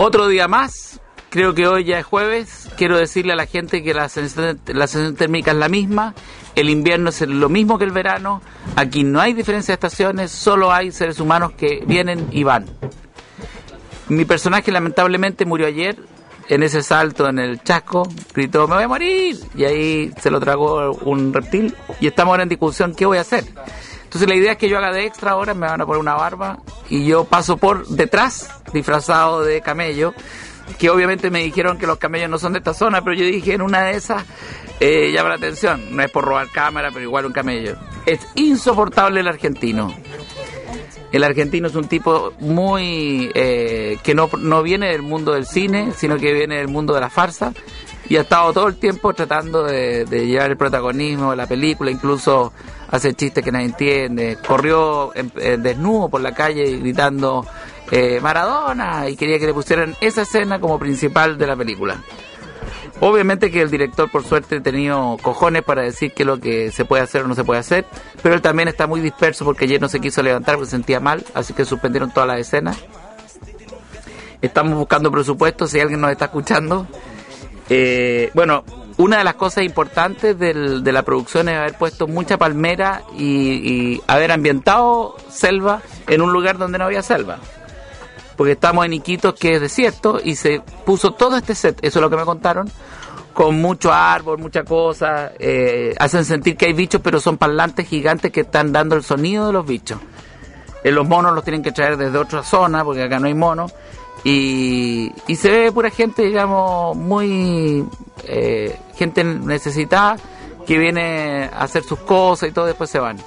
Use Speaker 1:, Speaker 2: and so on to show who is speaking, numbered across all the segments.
Speaker 1: Otro día más, creo que hoy ya es jueves. Quiero decirle a la gente que la sensación térmica es la misma. El invierno es lo mismo que el verano. Aquí no hay diferencia de estaciones, solo hay seres humanos que vienen y van. Mi personaje lamentablemente murió ayer en ese salto en el Chasco. Gritó, me voy a morir, y ahí se lo tragó un reptil. Y estamos ahora en discusión, ¿qué voy a hacer? Entonces la idea es que yo haga de extra ahora, me van a poner una barba y yo paso por detrás disfrazado de camello, que obviamente me dijeron que los camellos no son de esta zona, pero yo dije en una de esas llama la atención, no es por robar cámara, pero igual un camello. Es insoportable el argentino. El argentino es un tipo muy que no viene del mundo del cine, sino que viene del mundo de la farsa, y ha estado todo el tiempo tratando de llevar el protagonismo de la película, incluso hace chistes que nadie entiende. Corrió desnudo por la calle gritando Maradona, y quería que le pusieran esa escena como principal de la película. Obviamente que el director, por suerte, ha tenido cojones para decir que lo que se puede hacer o no se puede hacer, pero él también está muy disperso porque ayer no se quiso levantar porque se sentía mal, así que suspendieron todas las escenas. Estamos buscando presupuesto, si alguien nos está escuchando. Bueno, una de las cosas importantes de la producción es haber puesto mucha palmera y haber ambientado selva en un lugar donde no había selva. Porque estamos en Iquitos, que es desierto, y se puso todo este set, eso es lo que me contaron, con mucho árbol, mucha cosa, hacen sentir que hay bichos, pero son parlantes gigantes que están dando el sonido de los bichos. Los monos los tienen que traer desde otra zona, porque acá no hay monos, y se ve pura gente, digamos, muy gente necesitada, que viene a hacer sus cosas y todo, después se van.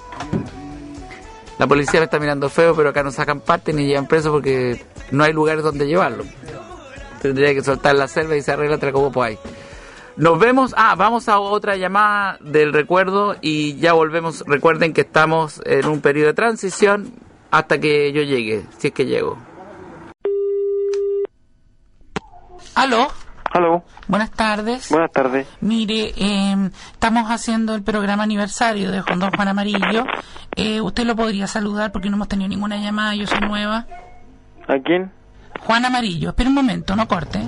Speaker 1: La policía me está mirando feo, pero acá no sacan parte ni llevan preso porque no hay lugares donde llevarlo. Tendría que soltar la selva y se arregla otra como por ahí. Nos vemos. Vamos a otra llamada del recuerdo y ya volvemos. Recuerden que estamos en un periodo de transición hasta que yo llegue, si es que llego. ¿Aló?
Speaker 2: Aló.
Speaker 1: Buenas tardes.
Speaker 2: Buenas tardes.
Speaker 1: Mire, estamos haciendo el programa aniversario de Don Juan Amarillo. Usted lo podría saludar porque no hemos tenido ninguna llamada, yo soy nueva.
Speaker 2: ¿A quién?
Speaker 1: Juan Amarillo. Espera un momento, no corte.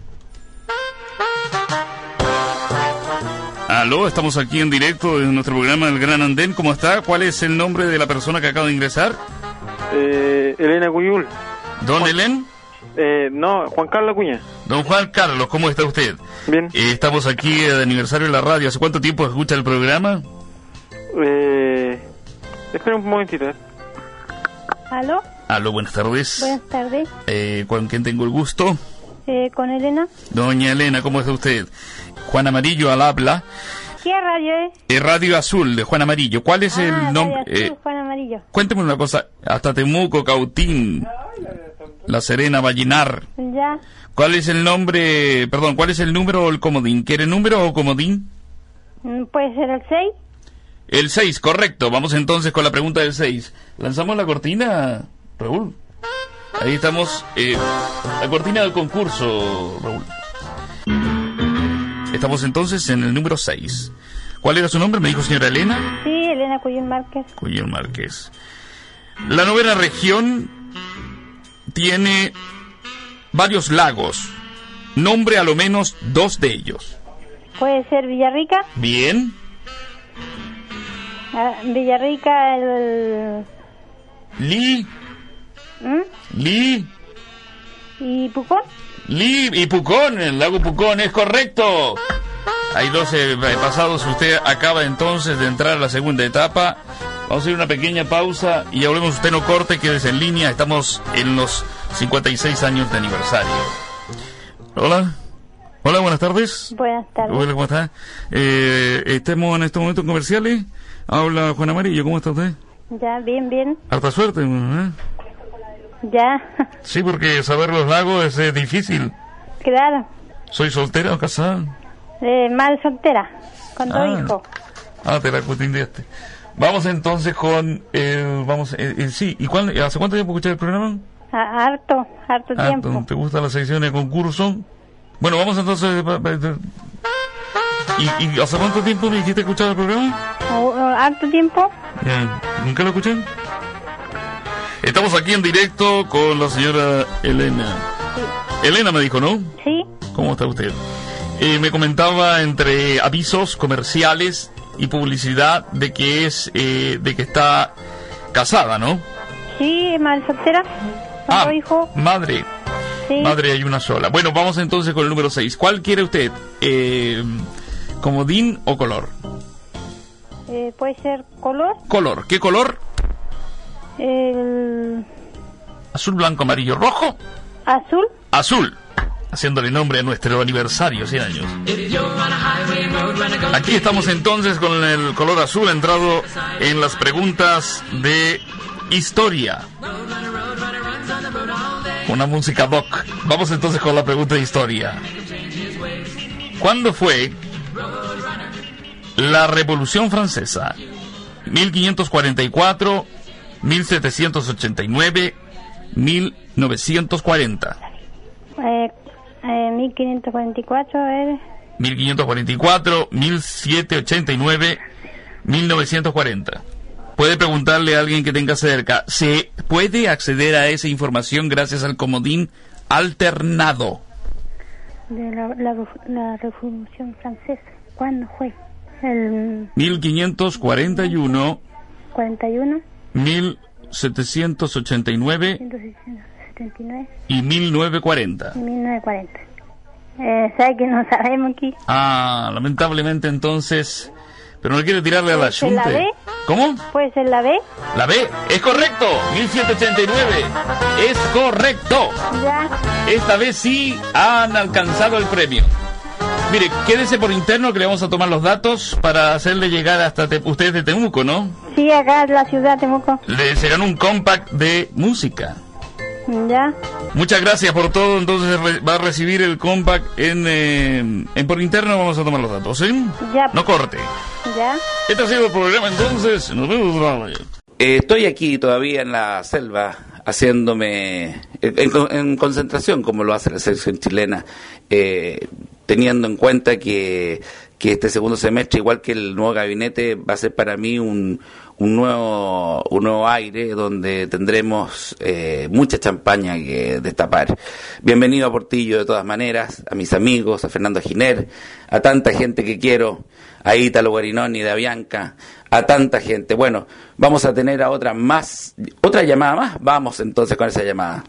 Speaker 3: Aló, estamos aquí en directo en nuestro programa El Gran Andén. ¿Cómo está? ¿Cuál es el nombre de la persona que acaba de ingresar?
Speaker 2: Elena Cuyul.
Speaker 3: ¿Don Helen?
Speaker 2: No, Juan Carlos Acuña.
Speaker 3: Don Juan Carlos, ¿cómo está usted?
Speaker 2: Bien.
Speaker 3: Estamos aquí de aniversario de la radio. ¿Hace cuánto tiempo escucha el programa?
Speaker 2: Espera un momentito.
Speaker 4: ¿Aló?
Speaker 3: Aló, buenas tardes.
Speaker 4: Buenas tardes.
Speaker 3: ¿Con quién tengo el gusto?
Speaker 4: Con Elena.
Speaker 3: Doña Elena, ¿cómo está usted? Juan Amarillo al habla.
Speaker 4: ¿Qué radio es?
Speaker 3: Radio Azul de Juan Amarillo. ¿Cuál es el nombre?
Speaker 4: Juan Amarillo.
Speaker 3: Cuénteme una cosa. Hasta Temuco, Cautín, La Serena, Vallenar.
Speaker 4: Ya.
Speaker 3: ¿Cuál es el nombre? Perdón, ¿cuál es el número o el comodín? ¿Quiere número o comodín?
Speaker 4: Puede ser el 6.
Speaker 3: El 6, correcto. Vamos entonces con la pregunta del 6. ¿Lanzamos la cortina, Raúl? Ahí estamos. La cortina del concurso, Raúl. Estamos entonces en el número 6. ¿Cuál era su nombre? ¿Me dijo señora Elena?
Speaker 4: Sí, Elena Cuyul Márquez.
Speaker 3: Cuyul Márquez. La novena región tiene varios lagos. Nombre a lo menos 2 de ellos.
Speaker 4: Puede ser Villarrica.
Speaker 3: Bien.
Speaker 4: Villarrica, el...
Speaker 3: Li. Li.
Speaker 4: ¿Y Pucón?
Speaker 3: Li y Pucón, el lago Pucón, es correcto. Hay 12 pasados, usted acaba entonces de entrar a la segunda etapa. Vamos a ir a una pequeña pausa y ya volvemos. Usted no corte, quédese en línea. Estamos en los 56 años de aniversario. Hola. Hola, buenas tardes.
Speaker 4: Buenas tardes.
Speaker 3: Hola, ¿cómo está? Estamos en estos momentos comerciales. Habla Juan Amarillo, ¿cómo está usted?
Speaker 4: Ya, bien, bien.
Speaker 3: Harta suerte, ¿eh?
Speaker 4: Ya.
Speaker 3: Sí, porque saber los lagos es difícil.
Speaker 4: Claro.
Speaker 3: ¿Soy soltera o casada?
Speaker 4: Madre soltera, con 2 hijos.
Speaker 3: Te la cutindeaste. Vamos entonces con sí. ¿Y hace cuánto tiempo escuchas el programa?
Speaker 4: Harto tiempo.
Speaker 3: ¿Te gusta la sección de concurso? Bueno, vamos entonces. ¿Y hace cuánto tiempo me dijiste escuchar el programa?
Speaker 4: Harto tiempo.
Speaker 3: ¿Nunca lo escuché? Estamos aquí en directo con la señora Elena.
Speaker 4: Sí.
Speaker 3: Elena me dijo, ¿no?
Speaker 4: Sí.
Speaker 3: ¿Cómo está usted? Me comentaba entre avisos comerciales y publicidad de que está casada, ¿no?
Speaker 4: Sí, madre soltera. ¿Cuánto hijo?
Speaker 3: Madre.
Speaker 4: Sí.
Speaker 3: Madre hay una sola. Bueno, vamos entonces con el número 6. ¿Cuál quiere usted? ¿Comodín o color?
Speaker 4: Puede ser color.
Speaker 3: Color. ¿Qué color? Azul, blanco, amarillo, rojo.
Speaker 4: Azul.
Speaker 3: Azul. Haciéndole nombre a nuestro aniversario, 100 años. Aquí estamos entonces con el color azul, entrado en las preguntas de historia. Una música doc. Vamos entonces con la pregunta de historia. ¿Cuándo fue la Revolución Francesa? 1544, 1789, 1940.
Speaker 4: 1544, a ver.
Speaker 3: 1544, 1789, 1940. Puede preguntarle a alguien que tenga cerca. ¿Se puede acceder a esa información gracias al comodín alternado?
Speaker 4: De la Revolución Francesa. ¿Cuándo fue? El
Speaker 3: 1541,
Speaker 4: 41,
Speaker 3: 1789
Speaker 4: 1779
Speaker 3: y 1940.
Speaker 4: 1940. ¿Sabe que no sabemos aquí?
Speaker 3: Lamentablemente entonces... Pero no quiere tirarle a la
Speaker 4: ¿Puede ser la
Speaker 3: Xunte.
Speaker 4: B?
Speaker 3: ¿Cómo?
Speaker 4: ¿Puede ser la B?
Speaker 3: La B, es correcto, 1789, es correcto.
Speaker 4: Ya.
Speaker 3: Esta vez sí han alcanzado el premio. Mire, quédese por interno que le vamos a tomar los datos para hacerle llegar hasta ustedes de Temuco, ¿no?
Speaker 4: Sí, acá en la ciudad de Temuco.
Speaker 3: Le serán un compact de música.
Speaker 4: Ya.
Speaker 3: Muchas gracias por todo, entonces va a recibir el compact en por interno, vamos a tomar los datos, ¿sí?
Speaker 4: Ya.
Speaker 3: No corte.
Speaker 4: Ya.
Speaker 3: Este ha sido el programa entonces, nos vemos.
Speaker 1: Estoy aquí todavía en la selva, haciéndome en concentración, como lo hace la selección chilena, teniendo en cuenta que este segundo semestre, igual que el nuevo gabinete, va a ser para mí un nuevo aire, donde tendremos mucha champaña que destapar. Bienvenido a Portillo de todas maneras, a mis amigos, a Fernando Giner, a tanta gente que quiero, a Ítalo Guarinoni de Avianca, a tanta gente. Bueno, vamos a tener a otra llamada más. Vamos entonces con esa llamada.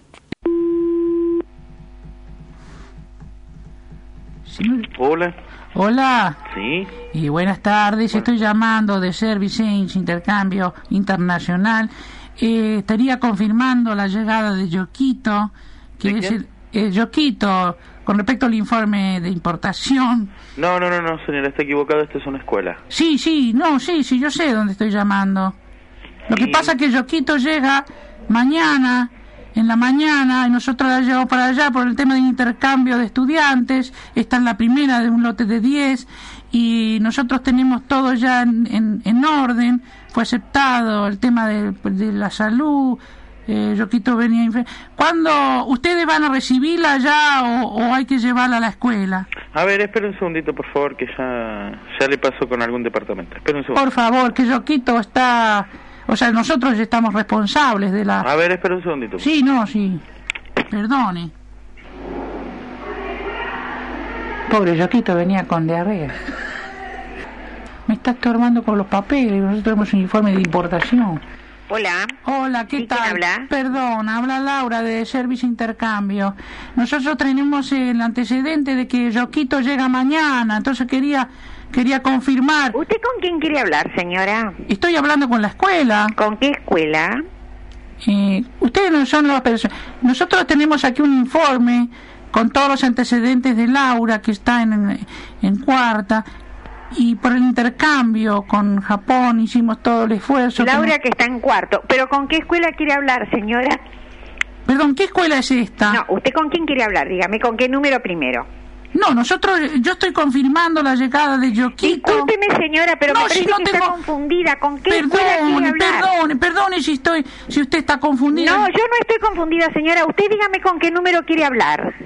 Speaker 5: Sí.
Speaker 2: Hola.
Speaker 5: Hola.
Speaker 2: Sí.
Speaker 5: Y buenas tardes. Estoy llamando de Service Intercambio Internacional. Estaría confirmando la llegada de Yoquito, que
Speaker 2: ¿De
Speaker 5: es
Speaker 2: quién?
Speaker 5: el Yoquito, con respecto al informe de importación.
Speaker 2: No, señora, está equivocado, esta es una escuela.
Speaker 5: Sí, yo sé dónde estoy llamando. Lo que pasa es que Yoquito llega mañana, en la mañana, y nosotros la llevamos para allá por el tema del intercambio de estudiantes. Esta es la primera de un lote de 10 y nosotros tenemos todo ya en orden. Fue aceptado el tema de la salud. Yoquito venía. ¿Cuándo ustedes van a recibirla ya o hay que llevarla a la escuela?
Speaker 2: A ver, espera un segundito, por favor, que ya le paso con algún departamento. Espera un segundo.
Speaker 5: Por favor, que Yoquito está... O sea, nosotros estamos responsables de la...
Speaker 2: A ver, espera un segundito.
Speaker 5: Sí. Perdone. Pobre Yoquito venía con diarrea. Me está estorbando con los papeles. Nosotros tenemos un informe de importación. Hola, ¿qué
Speaker 6: ¿Sí,
Speaker 5: tal?
Speaker 6: quién habla?
Speaker 5: Perdón, habla Laura de Service Intercambio. Nosotros tenemos el antecedente de que Yoquito llega mañana, entonces quería confirmar.
Speaker 6: ¿Usted con quién quiere hablar, señora?
Speaker 5: Estoy hablando con la escuela.
Speaker 6: ¿Con qué escuela?
Speaker 5: Ustedes no son las personas. Nosotros tenemos aquí un informe con todos los antecedentes de Laura, que está en cuarta, y por el intercambio con Japón hicimos todo el esfuerzo.
Speaker 6: Laura, que está en cuarto. ¿Pero con qué escuela quiere hablar, señora?
Speaker 5: Perdón, ¿qué escuela es esta?
Speaker 6: No, ¿usted con quién quiere hablar? Dígame, ¿con qué número primero?
Speaker 5: No, yo estoy confirmando la llegada de Yoquito.
Speaker 6: Discúlpeme, señora, pero
Speaker 5: No,
Speaker 6: me parece
Speaker 5: si no
Speaker 6: que
Speaker 5: tengo...
Speaker 6: está confundida. ¿Con qué escuela quiere hablar?
Speaker 5: Perdone si usted está confundida.
Speaker 6: No, yo no estoy confundida, señora. Usted dígame con qué número quiere hablar.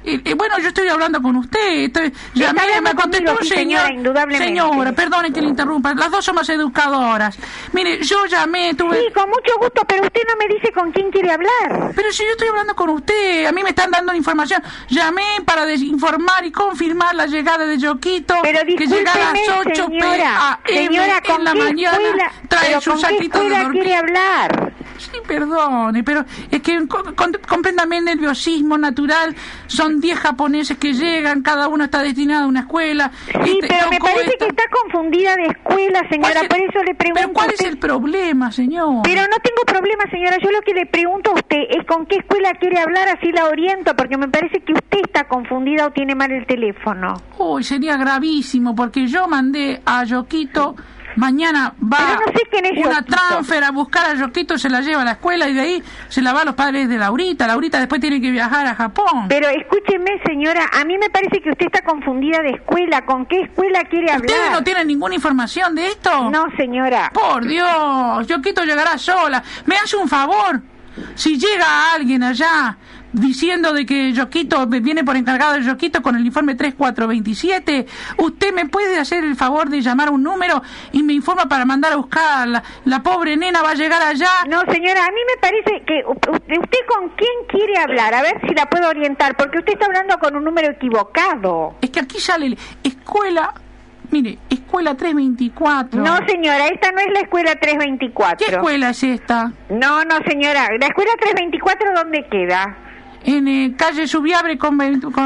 Speaker 5: Bueno, yo estoy hablando con usted. Llamé, me contestó un señor. Señora, perdone que le interrumpa. Las dos somos educadoras. Mire, yo llamé,
Speaker 6: Sí, con mucho gusto, pero usted no me dice con quién quiere hablar.
Speaker 5: Pero si yo estoy hablando con usted, a mí me están dando información. Llamé para informar y confirmar la llegada de Yoquito,
Speaker 6: Pero
Speaker 5: que llega a las 8
Speaker 6: señora, ¿con
Speaker 5: en la
Speaker 6: qué
Speaker 5: mañana.
Speaker 6: escuela,
Speaker 5: Trae su saquito de dormir.
Speaker 6: quiere hablar?
Speaker 5: Sí, perdone, pero es que compréndame el nerviosismo natural. Son 10 japoneses que llegan, cada uno está destinado a una escuela.
Speaker 6: Sí, pero me parece que está confundida de escuela, señora, por eso le pregunto.
Speaker 5: ¿Pero cuál es el problema, señor?
Speaker 6: Pero no tengo problema, señora, yo lo que le pregunto a usted es con qué escuela quiere hablar, así la oriento, porque me parece que usted está confundida o tiene mal el teléfono.
Speaker 5: Uy, sería gravísimo, porque yo mandé a Yoquito. Mañana va una transfer a buscar a Yoquito, se la lleva a la escuela y de ahí se la va a los padres de Laurita. Laurita después tiene que viajar a Japón.
Speaker 6: Pero escúcheme, señora, a mí me parece que usted está confundida de escuela. ¿Con qué escuela quiere hablar?
Speaker 5: ¿Ustedes no tienen ninguna información de esto?
Speaker 6: No, señora.
Speaker 5: Por Dios, Yoquito llegará sola. ¿Me hace un favor? Si llega alguien allá diciendo de que Yoquito viene por encargado de Yoquito con el informe 3427, usted me puede hacer el favor de llamar un número y me informa para mandar a buscarla. La pobre nena va a llegar allá.
Speaker 6: No, señora, a mí me parece que usted con quién quiere hablar, a ver si la puedo orientar, porque usted está hablando con un número equivocado.
Speaker 5: Es que aquí sale escuela. Mire, escuela 324.
Speaker 6: No, señora, esta no es la escuela 324.
Speaker 5: ¿Qué escuela es esta?
Speaker 6: No, señora, la escuela 324, ¿dónde queda?
Speaker 5: En calle Subiabre con...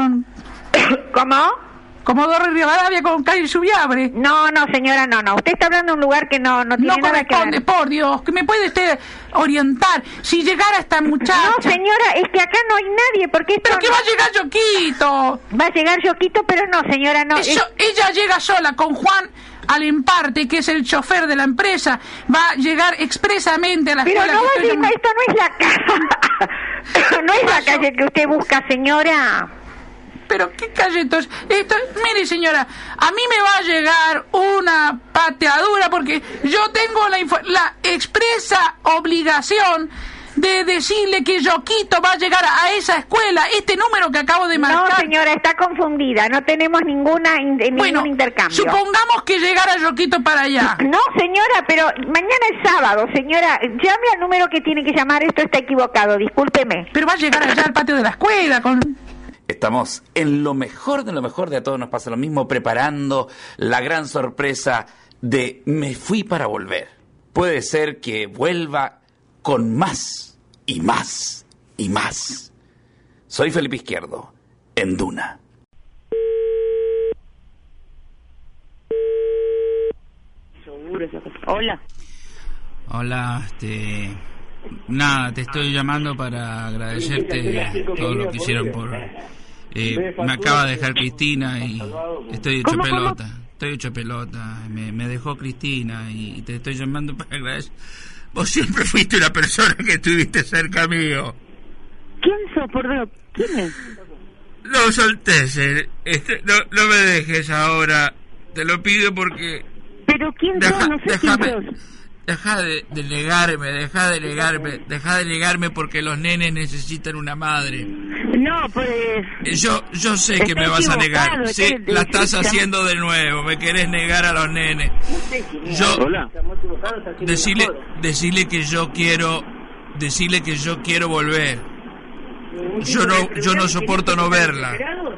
Speaker 6: ¿Cómo?
Speaker 5: Comodoro Rivadavia con calle Subiabre.
Speaker 6: No, señora, no. Usted está hablando de un lugar que no tiene nada que ver.
Speaker 5: Por Dios, que me puede usted orientar. Si llegara esta muchacha...
Speaker 6: No, señora, es que acá no hay nadie, porque esto...
Speaker 5: ¡Pero que va a llegar Yoquito!
Speaker 6: Va a llegar Yoquito, pero no, señora, no.
Speaker 5: Ella llega sola con Juan Alemparte, que es el chofer de la empresa. Va a llegar expresamente a la escuela.
Speaker 6: Pero no, esto no es la casa. No es la calle que usted busca, señora.
Speaker 5: ¿Pero qué calle entonces? Mire, señora, a mí me va a llegar una pateadura porque yo tengo la expresa obligación de decirle que Yoquito va a llegar a esa escuela, este número que acabo de marcar.
Speaker 6: No, señora, está confundida, no tenemos ningún intercambio.
Speaker 5: Supongamos que llegara Yoquito para allá.
Speaker 6: No, señora, pero mañana es sábado, señora, llame al número que tiene que llamar, esto está equivocado, discúlpeme.
Speaker 5: Pero va a llegar allá al patio de la escuela con...
Speaker 1: Estamos en lo mejor de lo mejor, de a todos nos pasa lo mismo, preparando la gran sorpresa de Me Fui para Volver. Puede ser que vuelva con más y más y más. Soy Felipe Izquierdo, en Duna.
Speaker 7: Hola.
Speaker 3: Hola, nada, te estoy llamando para agradecerte todo lo que hicieron por... me acaba de dejar Cristina y estoy hecho pelota. Estoy hecho pelota. Me dejó Cristina y te estoy llamando para agradecer. Vos siempre fuiste una persona que estuviste cerca mío.
Speaker 7: ¿Quién sos, por Dios? ¿Quién es?
Speaker 3: No soltés, no me dejes ahora. Te lo pido porque...
Speaker 7: ¿Pero quién sos? No sé quién sos.
Speaker 3: Deja de negarme porque los nenes necesitan una madre.
Speaker 7: No, pues...
Speaker 3: Yo sé que me vas a negar. Sí, la estás haciendo de nuevo. Me querés negar a los nenes.
Speaker 7: Hola.
Speaker 3: Decile que yo quiero volver. Yo no soporto no verla.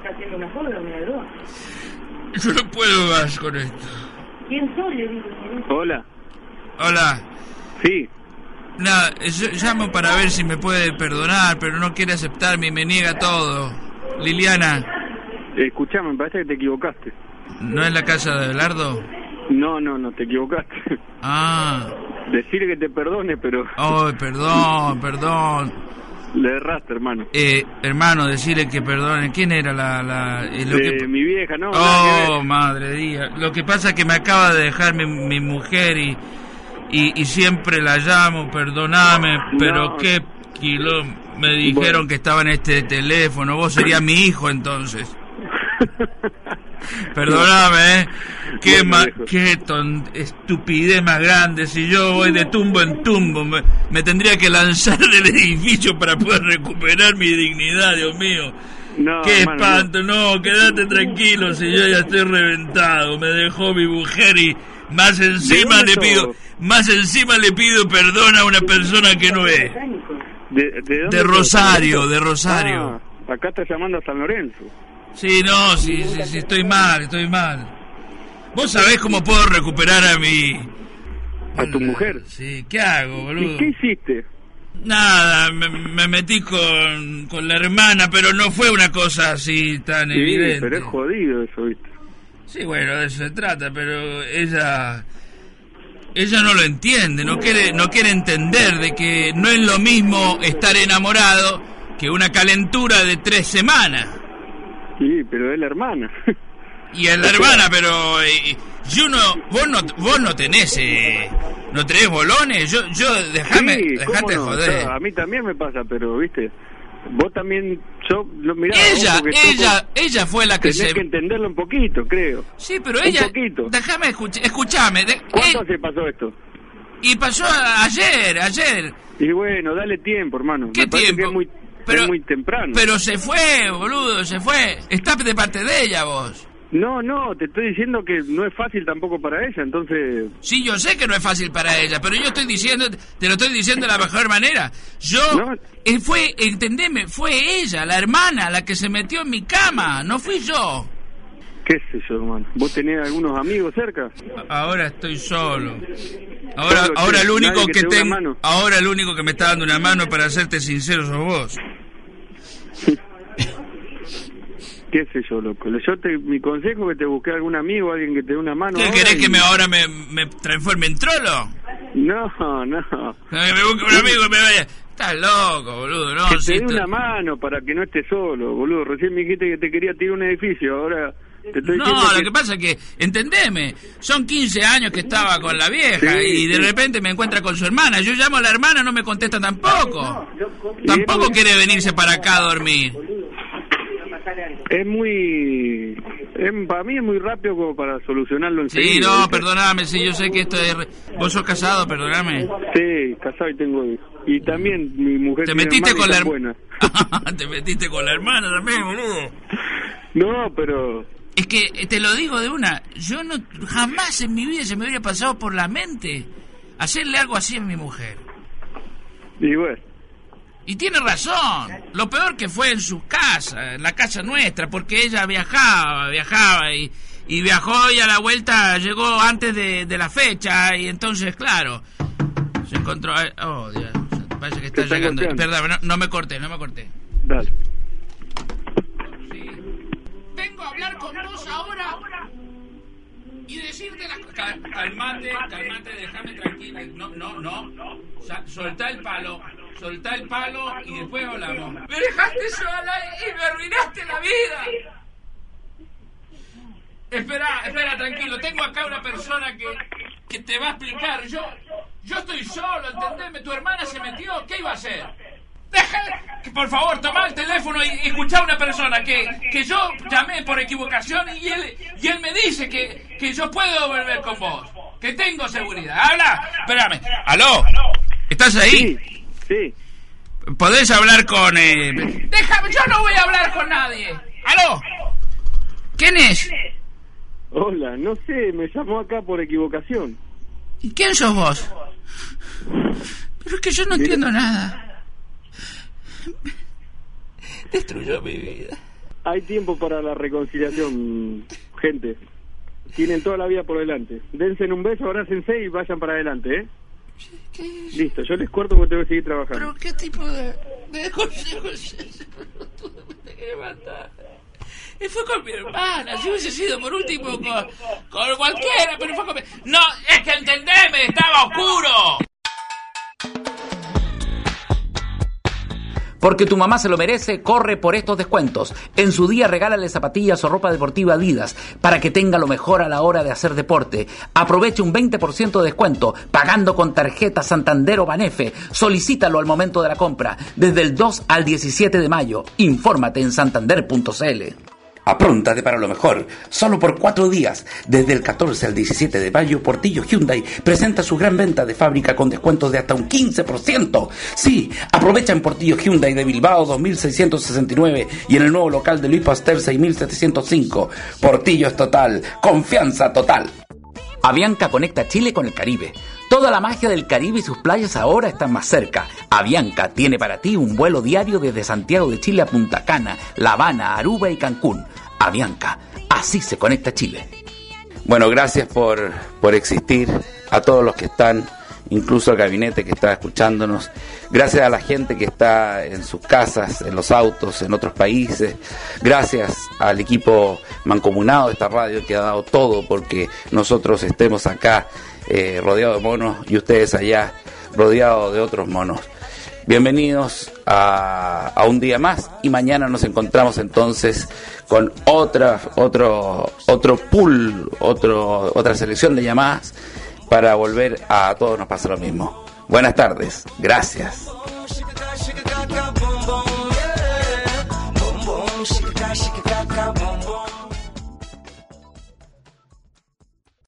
Speaker 3: Yo no puedo más con esto.
Speaker 7: ¿Quién sos?
Speaker 2: Hola.
Speaker 3: Hola.
Speaker 2: Sí.
Speaker 3: Nada, yo llamo para ver si me puede perdonar, pero no quiere aceptarme y me niega todo. Liliana.
Speaker 2: Escuchame, me parece que te equivocaste.
Speaker 3: ¿No es la casa de Belardo?
Speaker 2: No, te equivocaste.
Speaker 3: Ah.
Speaker 2: Decirle que te perdone, pero...
Speaker 3: Ay, perdón.
Speaker 2: Le erraste, hermano.
Speaker 3: Hermano, decirle que perdone. ¿Quién era
Speaker 2: mi vieja, ¿no?
Speaker 3: Oh, madre mía. Lo que pasa es que me acaba de dejar mi mujer y siempre la llamo, perdoname, pero qué kilo. Me dijeron que estaba en este teléfono. Vos serías mi hijo, entonces. Perdóname, qué estupidez más grande. Si yo voy de tumbo en tumbo, me tendría que lanzar del edificio para poder recuperar mi dignidad, Dios mío.
Speaker 7: No,
Speaker 3: ¡Qué
Speaker 7: hermano,
Speaker 3: espanto! No, quédate tranquilo, si yo ya estoy reventado. Me dejó mi mujer y más encima le pido perdón a una persona que no es.
Speaker 7: ¿De dónde
Speaker 3: De Rosario,
Speaker 7: sos?
Speaker 3: de Rosario.
Speaker 7: Ah, acá está llamando a San Lorenzo.
Speaker 3: Sí, no, sí, estoy mal. ¿Vos sabés cómo puedo recuperar a mi...
Speaker 7: ¿A tu mujer?
Speaker 3: Sí, ¿qué hago, boludo?
Speaker 7: ¿Y qué hiciste?
Speaker 3: Nada, me metí con la hermana, pero no fue una cosa así tan
Speaker 7: Sí,
Speaker 3: evidente.
Speaker 7: pero es jodido eso, ¿viste?
Speaker 3: Sí, bueno, de eso se trata, pero ella no lo entiende, no quiere entender de que no es lo mismo estar enamorado que una calentura de 3 semanas.
Speaker 7: Sí, pero es la hermana.
Speaker 3: Y es la hermana, pero vos no tenés bolones. Yo dejate
Speaker 7: ¿cómo no?
Speaker 3: joder.
Speaker 7: O sea, a mí también me pasa, pero viste, vos también, mirá,
Speaker 3: ella fue la que
Speaker 7: tenés que entenderlo un poquito, creo.
Speaker 3: Sí, pero
Speaker 7: un
Speaker 3: ella...
Speaker 7: poquito.
Speaker 3: Déjame escuchame.
Speaker 7: ¿Cuándo se pasó esto?
Speaker 3: Y pasó ayer.
Speaker 7: Y bueno, dale tiempo, hermano.
Speaker 3: ¿Qué
Speaker 7: Me parece
Speaker 3: tiempo?
Speaker 7: que es muy temprano.
Speaker 3: Pero se fue, boludo, se fue. Está de parte de ella, vos.
Speaker 7: No, te estoy diciendo que no es fácil tampoco para ella, entonces...
Speaker 3: Sí, yo sé que no es fácil para ella, pero yo te lo estoy diciendo de la mejor manera. Entendeme, fue ella, la hermana, la que se metió en mi cama, no fui yo.
Speaker 7: ¿Qué sé yo, hermano? ¿Vos tenés algunos amigos cerca?
Speaker 3: Ahora estoy solo. Ahora el único que tengo, ahora el único que me está dando una mano, para serte sincero, sos vos.
Speaker 7: ¿Qué sé yo, loco? Mi consejo es que te busque algún amigo, alguien que te dé una mano.
Speaker 3: ¿Qué querés que ahora me transforme en trolo?
Speaker 7: No.
Speaker 3: Que me busque un amigo y me vaya. Estás loco, boludo, no.
Speaker 7: Que te dé una mano para que no estés solo, boludo. Recién me dijiste que te quería tirar un edificio, ahora te estoy diciendo
Speaker 3: lo que pasa es que, entendeme, son 15 años que estaba con la vieja y de repente me encuentra con su hermana. Yo llamo a la hermana, no me contesta tampoco. Tampoco quiere venirse para acá a dormir.
Speaker 7: Para mí es muy rápido como para solucionarlo enseguida.
Speaker 3: Sí, no,
Speaker 7: ¿viste?
Speaker 3: perdóname, si yo sé que esto es... Vos sos casado, perdóname.
Speaker 7: Sí, casado y tengo hijos. Y también mi mujer
Speaker 3: ¿Te
Speaker 7: tiene
Speaker 3: metiste con la
Speaker 7: hermana
Speaker 3: Te metiste con la hermana también, boludo?
Speaker 7: No, pero...
Speaker 3: Es que, te lo digo de una, yo no jamás en mi vida se me hubiera pasado por la mente hacerle algo así a mi mujer.
Speaker 7: Y bueno...
Speaker 3: Y tiene razón. Lo peor que fue en su casa, en la casa nuestra, porque ella viajaba y viajó y a la vuelta llegó antes de la fecha y entonces, claro, se encontró... Oh, Dios, parece que está llegando. Perdón, no me corté.
Speaker 7: Dale.
Speaker 3: Sí. Vengo a hablar con vos ahora y decirte las cosas. Calmate, déjame tranquilo. No. Soltá el palo y después hablamos. Me dejaste sola y me arruinaste la vida. Espera, tranquilo. Tengo acá una persona que te va a explicar. Yo estoy solo, ¿entendeme? Tu hermana se metió. ¿Qué iba a hacer? Por favor, toma el teléfono y escuchá a una persona que yo llamé por equivocación y él me dice que yo puedo volver con vos. Que tengo seguridad. Habla. Espérame. ¿Aló? ¿Estás ahí?
Speaker 7: Sí.
Speaker 3: ¿Podés hablar con... Déjame, yo no voy a hablar con nadie. ¿Aló? ¿Quién es?
Speaker 7: Hola, no sé, me llamó acá por equivocación.
Speaker 3: ¿Y quién sos vos? Pero es que yo no entiendo nada. Destruyó mi vida.
Speaker 7: Hay tiempo para la reconciliación, gente. Tienen toda la vida por delante. Dense un beso, abrácense y vayan para adelante, ¿eh?
Speaker 3: ¿Qué?
Speaker 7: Listo, yo les corto porque tengo que seguir trabajando.
Speaker 3: ¿Pero qué tipo de consejos es ese? Te quiere matar. Y fue con mi hermana. Si hubiese sido por último con cualquiera, pero fue con mi... No, es que entendeme, estaba oscuro.
Speaker 1: Porque tu mamá se lo merece, corre por estos descuentos. En su día regálale zapatillas o ropa deportiva Adidas para que tenga lo mejor a la hora de hacer deporte. Aproveche un 20% de descuento pagando con tarjeta Santander o Banefe. Solicítalo al momento de la compra desde el 2 al 17 de mayo. Infórmate en santander.cl.
Speaker 8: Apróntate para lo mejor. Solo por 4 días, desde el 14 al 17 de mayo, Portillo Hyundai presenta su gran venta de fábrica con descuentos de hasta un 15%. Sí, aprovecha en Portillo Hyundai de Bilbao 2669 y en el nuevo local de Luis Pasteur 6705. Portillo es total, confianza total.
Speaker 1: Avianca conecta Chile con el Caribe. Toda la magia del Caribe y sus playas ahora están más cerca. Avianca tiene para ti un vuelo diario desde Santiago de Chile a Punta Cana, La Habana, Aruba y Cancún. Avianca, así se conecta Chile.
Speaker 8: Bueno, gracias por existir, a todos los que están, incluso al gabinete que está escuchándonos. Gracias a la gente que está en sus casas, en los autos, en otros países. Gracias al equipo mancomunado de esta radio que ha dado todo porque nosotros estemos acá rodeados de monos y ustedes allá rodeados de otros monos. Bienvenidos a un día más y mañana nos encontramos entonces con otra selección de llamadas para volver a todos nos pasa lo mismo. Buenas tardes, gracias.